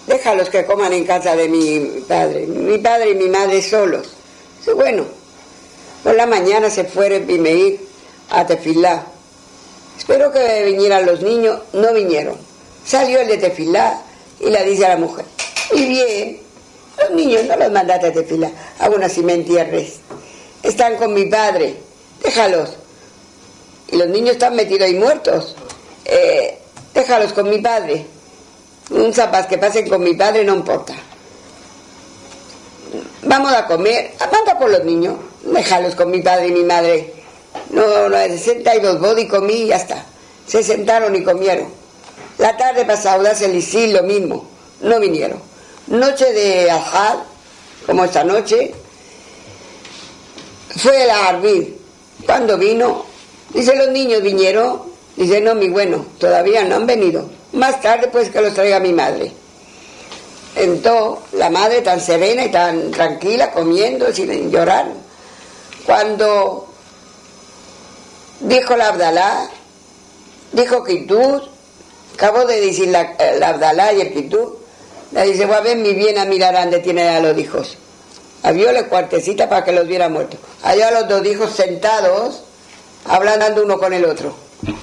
déjalos que coman en casa de mi padre y mi madre solos. Dice, bueno, por la mañana se fueron y ir a Tefilá. Espero que vinieran los niños, no vinieron. Salió el de Tefilá y le dice a la mujer, muy bien, los niños no los mandaste a Tefilá, aún así me entierres. Están con mi padre, déjalos. Y los niños están metidos ahí muertos. Déjalos con mi padre. Un zapas que pasen con mi padre no importa. Vamos a comer, manda por los niños, déjalos con mi padre y mi madre. No, 62 bodas y comí y ya está. Se sentaron y comieron. La tarde pasada se les hizo lo mismo, no vinieron. Noche de Ajad, como esta noche, fue el Arbid. Cuando vino, dice, los niños vinieron. Dice, no, mi bueno, todavía no han venido. Más tarde pues que los traiga mi madre. Entonces, la madre tan serena y tan tranquila, comiendo sin llorar. Cuando dijo la Abdalá, dijo Quitud, acabó de decir la Abdalá y el Quitud, le dice, voy a ver mi bien a mirar a donde tiene a los hijos. Abrióle cuartecita para que los viera muertos. Allá los dos hijos sentados, hablando uno con el otro.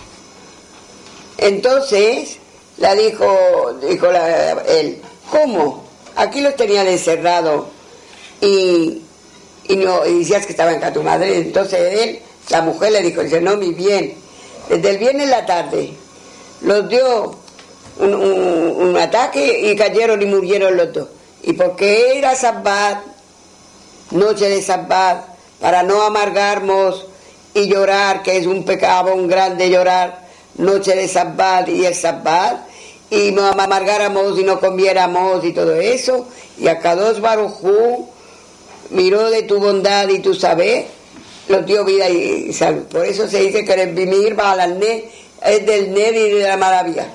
Entonces, dijo él, ¿cómo? Aquí los tenían encerrados y decías que estaban con tu madre. Entonces la mujer le dijo, dice, no, mi bien, desde el viernes en la tarde los dio un ataque y cayeron y murieron los dos. Y porque era Sabbat, noche de Sabbat, para no amargarnos y llorar, que es un pecado, un grande llorar, noche de Sabbat y el Sabbat, y no amargáramos y no comiéramos y todo eso, y a Kadosh Baruj Hu miró de tu bondad y tu saber, los dio vida y salud. Por eso se dice que el vivir Baalalné es del Ned y de la maravilla.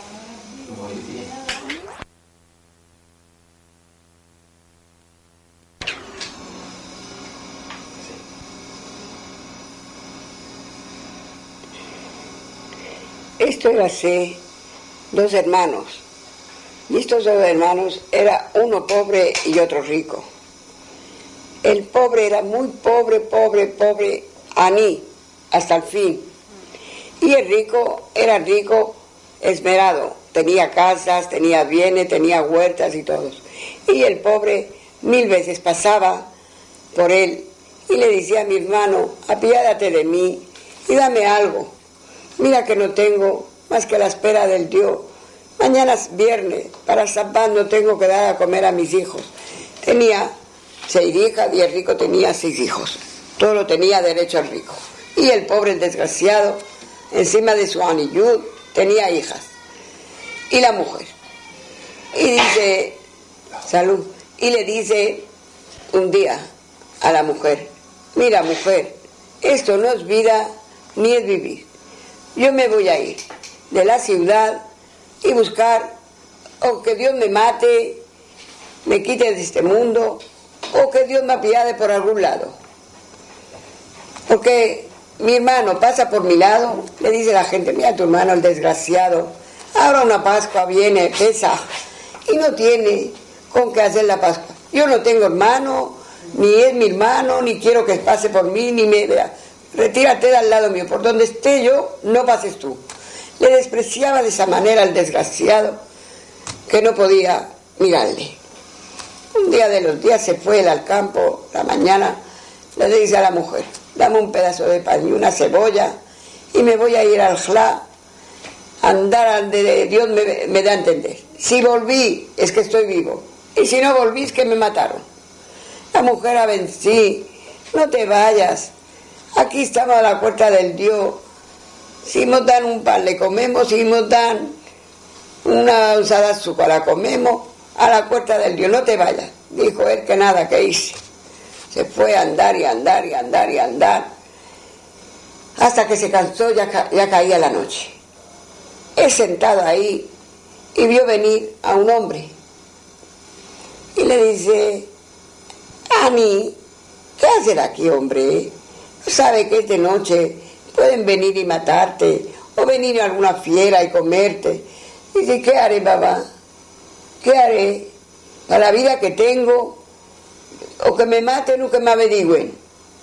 Esto era así, dos hermanos, y estos dos hermanos era uno pobre y otro rico. El pobre era muy pobre, aní, hasta el fin, y el rico era rico, esmerado, tenía casas, tenía bienes, tenía huertas y todos, y el pobre 1000 veces pasaba por él y le decía a mi hermano, apiádate de mí y dame algo. Mira que no tengo más que la espera del Dios. Mañana es viernes, para Sabbat no tengo que dar a comer a mis hijos. Tenía 6 hijas y el rico tenía 6 hijos. Todo lo tenía derecho al rico. Y el pobre, el desgraciado, encima de su anillud, tenía hijas. Y la mujer. Y dice, salud, y le dice un día a la mujer, mira mujer, esto no es vida ni es vivir. Yo me voy a ir de la ciudad y buscar o que Dios me mate, me quite de este mundo, o que Dios me apiade por algún lado. Porque mi hermano pasa por mi lado, le dice la gente, mira tu hermano, el desgraciado, ahora una Pascua viene, pesa, y no tiene con qué hacer la Pascua. Yo no tengo hermano, ni es mi hermano, ni quiero que pase por mí, ni me vea. Retírate de al lado mío, por donde esté yo, no pases tú. Le despreciaba de esa manera al desgraciado que no podía mirarle. Un día de los días se fue él al campo, la mañana, le dice a la mujer, dame un pedazo de pan y una cebolla y me voy a ir al Jlá, andar donde Dios me da a entender. Si volví, es que estoy vivo, y si no volví, es que me mataron. La mujer avencí, no te vayas. Aquí estamos a la puerta del Dios. Si nos dan un pan, le comemos. Si nos dan una usada de azúcar, la comemos. A la puerta del Dios, no te vayas. Dijo él que nada, que hice. Se fue a andar y andar y andar y andar. Hasta que se cansó, ya caía la noche. Él sentado ahí y vio venir a un hombre. Y le dice, Ani, ¿qué haces aquí, hombre? ¿Sabe que esta noche pueden venir y matarte? O venir a alguna fiera y comerte. Dice, ¿qué haré, papá? ¿qué haré para la vida que tengo? O que me maten o que me averigüen.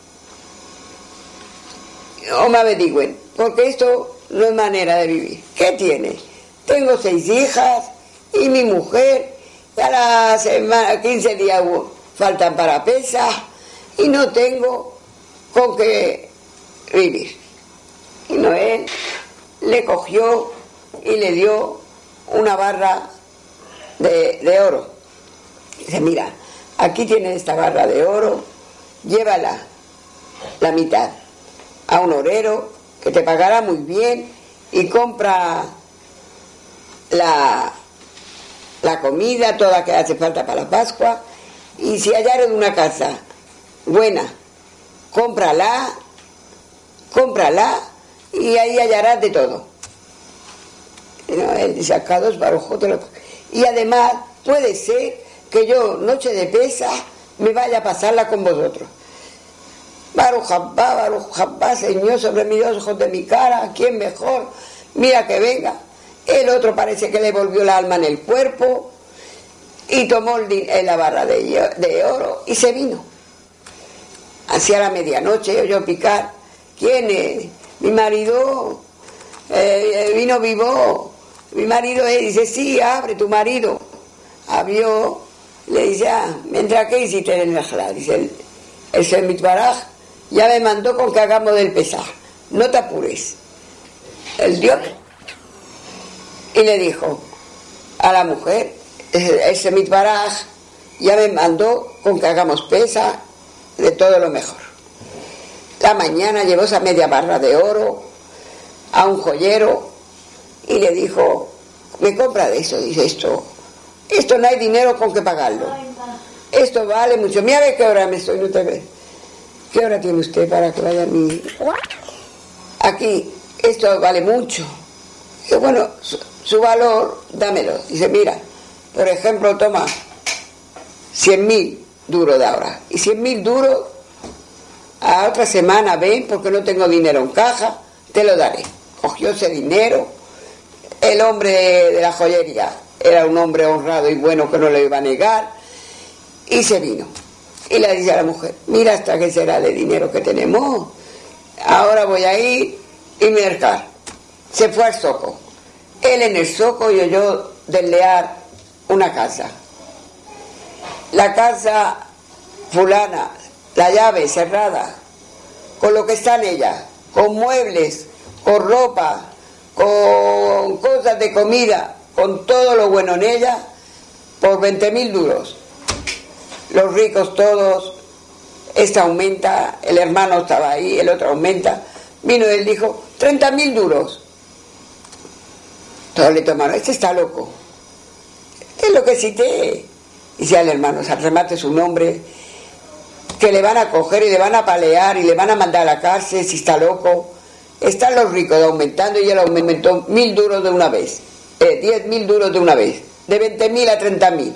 O me averigüen, porque esto no es manera de vivir. ¿Qué tiene? Tengo 6 hijas y mi mujer, y a la semana, 15 días faltan para Pesaj y no tengo con qué vivir. Y Noel le cogió y le dio una barra de oro. Dice, mira, aquí tienes esta barra de oro, llévala, la mitad, a un horero que te pagará muy bien y compra la comida, toda que hace falta para la Pascua, y si hallares una casa buena, cómprala y ahí hallarás de todo. Y no, él dice, acá dos barujotes. Y además puede ser que yo, noche de Pesaj, me vaya a pasarla con vosotros. Baruj Haba, Señor, sobre mis ojos de mi cara, ¿quién mejor? Mira que venga. El otro parece que le volvió el alma en el cuerpo y tomó la barra de oro y se vino. Hacia la medianoche oyó picar. ¿Quién es? Mi marido vino vivo. Mi marido dice, sí, abre tu marido. Abrió, le dice, mientras que hiciste en la jala, dice el Shemit Baraj, ya me mandó con que hagamos del Pesaj, no te apures. El Dios, y le dijo a la mujer, el Shemit Baraj ya me mandó con que hagamos Pesaj de todo lo mejor. La mañana llevó esa media barra de oro a un joyero y le dijo, me compra de eso. Dice, esto no hay dinero con que pagarlo, esto vale mucho. Mira, ve qué hora me estoy, no te ves. ¿Qué hora tiene usted para que vaya a mi...? Aquí, esto vale mucho. Y bueno, su valor, dámelo. Dice, mira, por ejemplo, toma 100.000 duros de ahora. Y 100.000 duros, a otra semana ven, porque no tengo dinero en caja, te lo daré. Cogió ese dinero. El hombre de la joyería era un hombre honrado y bueno que no le iba a negar. Y se vino. Y le dice a la mujer, mira hasta qué será de dinero que tenemos, ahora voy a ir y mercar. Se fue al zoco. Él en el zoco y oyó deslear una casa. La casa fulana, la llave cerrada, con lo que está en ella, con muebles, con ropa, con cosas de comida, con todo lo bueno en ella, por 20.000 duros. Los ricos todos, esta aumenta, el hermano estaba ahí, el otro aumenta. Vino y él dijo, 30.000 duros. Todos le tomaron, este está loco. Es lo que cité. Dice al hermano, se remate su nombre, que le van a coger y le van a palear y le van a mandar a la cárcel si está loco. Están los ricos aumentando y él aumentó 1.000 duros de una vez. 10.000 duros de una vez. De 20.000 a 30.000.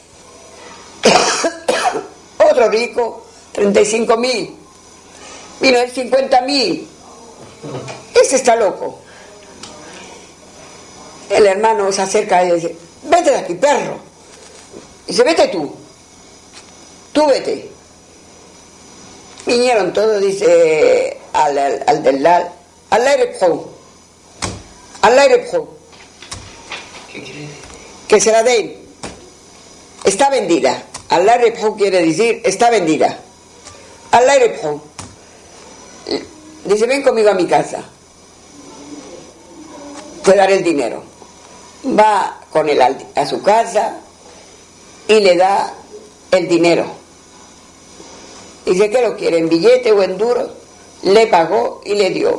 Otro rico, 35.000. Vino el 50.000. Ese está loco. El hermano se acerca y dice, vete de aquí, perro. Dice, vete tú. Tú vete. Vinieron todos, dice al del lal, al aire pro. Al aire pro. ¿Qué quiere decir? Que se la den. Está vendida. Al aire pro quiere decir, está vendida. Al aire pro. Dice, ven conmigo a mi casa. Te daré el dinero. Va con él a su casa y le da el dinero. Dice, ¿qué lo quiere? ¿En billete o en duros? Le pagó y le dio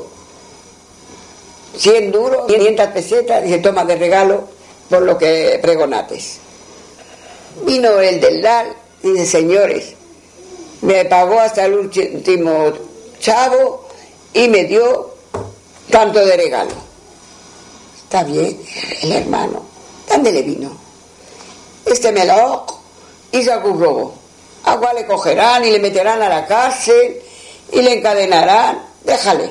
100 duros, 500 pesetas. Dice, toma de regalo por lo que pregonates. Vino el del LAL, dice, señores, me pagó hasta el último chavo y me dio tanto de regalo. Está bien, el hermano, ¿dónde vino? Este meloc hizo algún robo. Agua le cogerán y le meterán a la cárcel y le encadenarán. Déjale.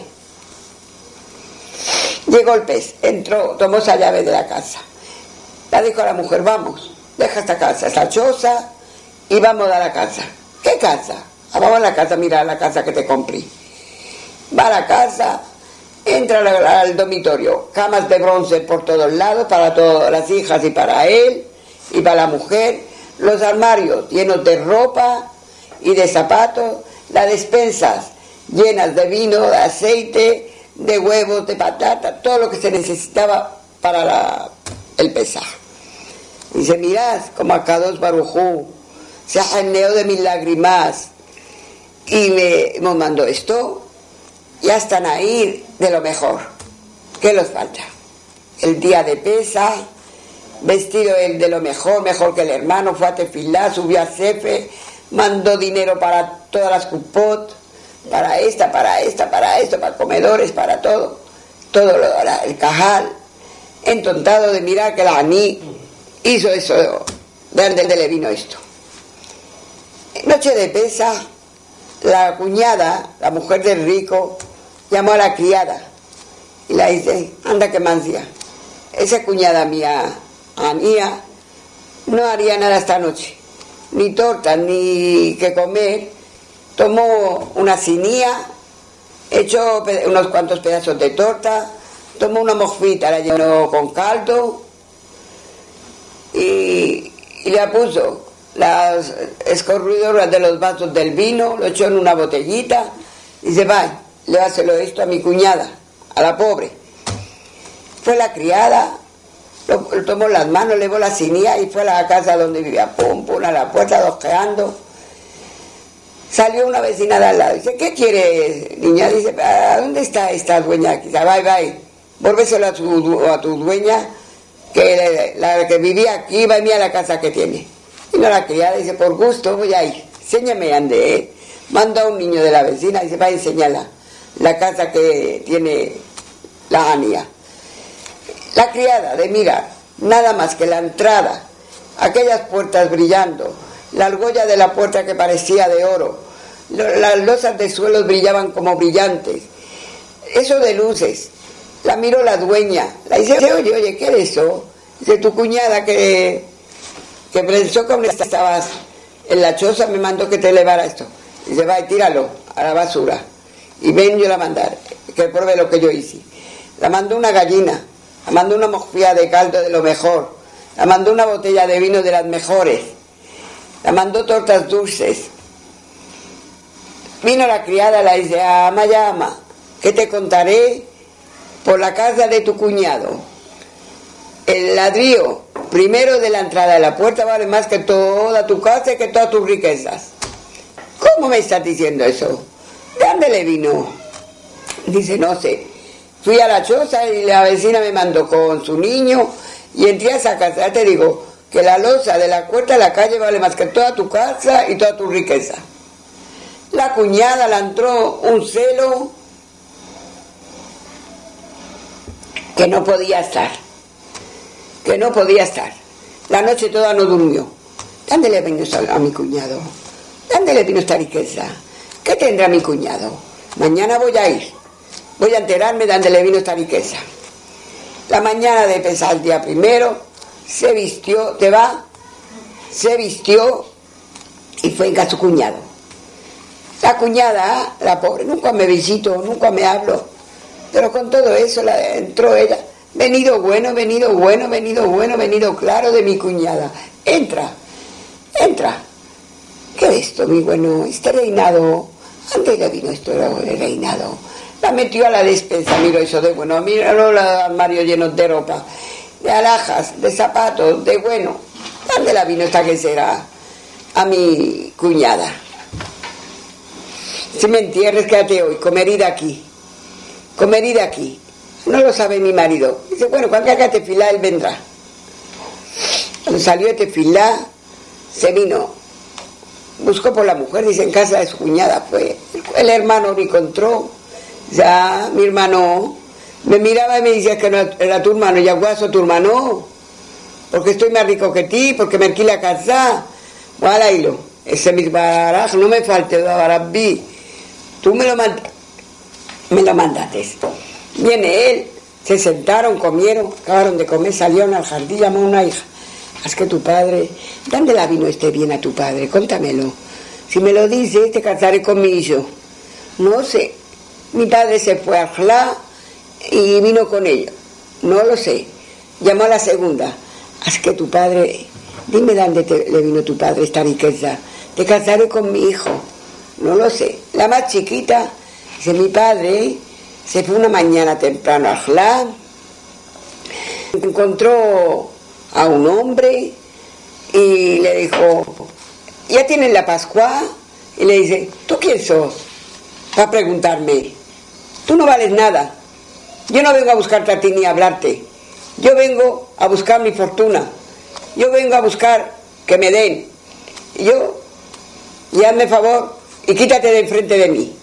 Llegó el pez, entró, tomó esa llave de la casa. La dijo a la mujer, vamos. deja esta casa, esta choza, y vamos a la casa. ¿Qué casa? Vamos a la casa, mira la casa que te compré. Va a la casa, entra al dormitorio, camas de bronce por todos lados, para todas las hijas y para él, y para la mujer, los armarios llenos de ropa y de zapatos, las despensas llenas de vino, de aceite, de huevos, de patata, todo lo que se necesitaba para el Pesaj. Dice, mirad como Akadosh Baruj Hu se ajeneó de mis lágrimas y me mandó esto. Ya están ahí de lo mejor. ¿Qué les falta? El día de Pesaj, vestido él de lo mejor, mejor que el hermano, fue a Tefilá, subió a Sefe, mandó dinero para todas las cupot, para esta, para esto, para comedores, para todo el cajal, entontado de mirar que la Aní hizo eso, de dónde le vino esto. Noche de Pesaj, la cuñada, la mujer del rico, llamó a la criada y la dice, anda que mancia, esa cuñada mía, Anía, no haría nada esta noche, ni torta, ni que comer. Tomó una sinía, echó unos cuantos pedazos de torta, tomó una mojfita, la llenó con caldo y le puso las escurriduras de los vasos del vino, lo echó en una botellita y dice, va, llévaselo esto a mi cuñada, a la pobre. Fue la criada, lo tomó las manos, llevó la sinía y fue a la casa donde vivía, pum, pum, a la puerta, dojeando. Salió una vecina de al lado, dice, ¿qué quieres, niña? Dice, ¿a dónde está esta dueña aquí? Dice, va, vuélveselo a tu dueña, que la que vivía aquí, va a la casa que tiene. Y no, la criada dice, por gusto voy a ir, enséñame ande, manda a un niño de la vecina, dice, va, enséñala la casa que tiene la Anía. La criada de mirar, nada más que la entrada, aquellas puertas brillando, la argolla de la puerta que parecía de oro, las losas de suelos brillaban como brillantes, eso de luces. La miró la dueña, la dice, oye, ¿qué es eso? Dice, tu cuñada que pensó que estabas en la choza, me mandó que te elevara esto. Dice, va y tíralo a la basura y ven yo la mandar, que pruebe lo que yo hice. La mandó una gallina, la mandó una mojfía de caldo de lo mejor, la mandó una botella de vino de las mejores, la mandó tortas dulces. Vino la criada, la dice, ama, ¿qué te contaré por la casa de tu cuñado? El ladrillo primero de la entrada de la puerta vale más que toda tu casa y que todas tus riquezas. ¿Cómo me estás diciendo eso? ¿De dónde le vino? Dice, no sé. Fui a la choza y la vecina me mandó con su niño y entré a esa casa. Ya te digo que la losa de la puerta de la calle vale más que toda tu casa y toda tu riqueza. La cuñada la entró un celo que no podía estar. La noche toda no durmió. ¿Dónde le vino a mi cuñado? ¿Dónde le vino esta riqueza? ¿Qué tendrá mi cuñado? Mañana voy a ir. Voy a enterarme de dónde le vino esta riqueza. La mañana de Pesaj, el día primero, se vistió y fue en casa su cuñado. La cuñada, la pobre, nunca me visitó, nunca me habló. Pero con todo eso entró ella. Venido claro de mi cuñada. Entra. ¿Qué es esto, mi bueno? Este reinado, antes le vino esto el reinado. La metió a la despensa, miro eso de bueno, míralo los armarios llenos de ropa, de alhajas, de zapatos, de bueno. ¿Dónde la vino esta que será? A mi cuñada. Si me entierres, quédate hoy, comerí de aquí. No lo sabe mi marido. Dice, bueno, cuando haga tefilá, él vendrá. Cuando salió de tefilá, se vino, buscó por la mujer, dice, en casa de su cuñada fue. El hermano lo encontró. Ya, mi hermano me miraba y me decía que no era tu hermano, ya guaso tu hermano, porque estoy más rico que ti, porque me alquila casa. Voilà, hilo. Ese mi baraj, no me falte, barabí. Tú me lo mandaste. Viene él, se sentaron, comieron, acabaron de comer, salieron al jardín, llamó a una hija. Es que tu padre, ¿dónde la vino este bien a tu padre? Contámelo. Si me lo dices, te casaré con mi hijo. No sé. Mi padre se fue a Arlá y vino con ellos. No lo sé. Llamó a la segunda. Es que tu padre, dime dónde le vino tu padre esta riqueza. Te casaré con mi hijo. No lo sé. La más chiquita, dice, mi padre se fue una mañana temprano a Arlá, encontró a un hombre y le dijo, ¿ya tienen la Pascua? Y le dice, ¿tú quién sos? Para preguntarme. Tú no vales nada. Yo no vengo a buscarte a ti ni a hablarte. Yo vengo a buscar mi fortuna. Yo vengo a buscar que me den. Y yo, y hazme favor y quítate de enfrente de mí.